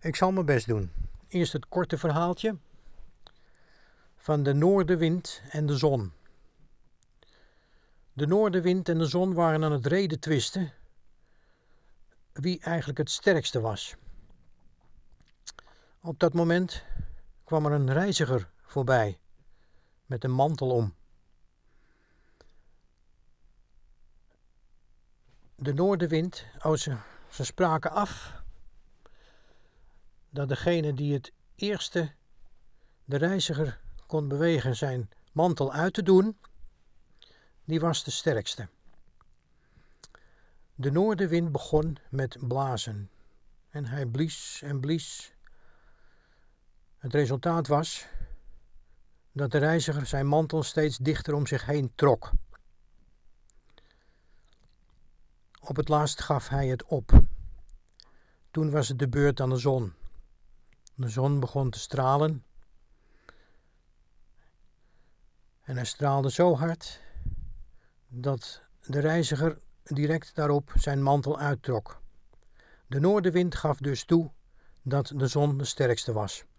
Ik zal mijn best doen. Eerst het korte verhaaltje van de noordenwind en de zon. De noordenwind en de zon waren aan het redetwisten wie eigenlijk het sterkste was. Op dat moment kwam er een reiziger voorbij met een mantel om. De noordenwind, ze spraken af dat degene die het eerste de reiziger kon bewegen zijn mantel uit te doen, die was de sterkste. De noordenwind begon met blazen en hij blies en blies. Het resultaat was dat de reiziger zijn mantel steeds dichter om zich heen trok. Op het laatst gaf hij het op. Toen was het de beurt aan de zon. De zon begon te stralen. En hij straalde zo hard dat de reiziger direct daarop zijn mantel uittrok. De noordenwind gaf dus toe dat de zon de sterkste was.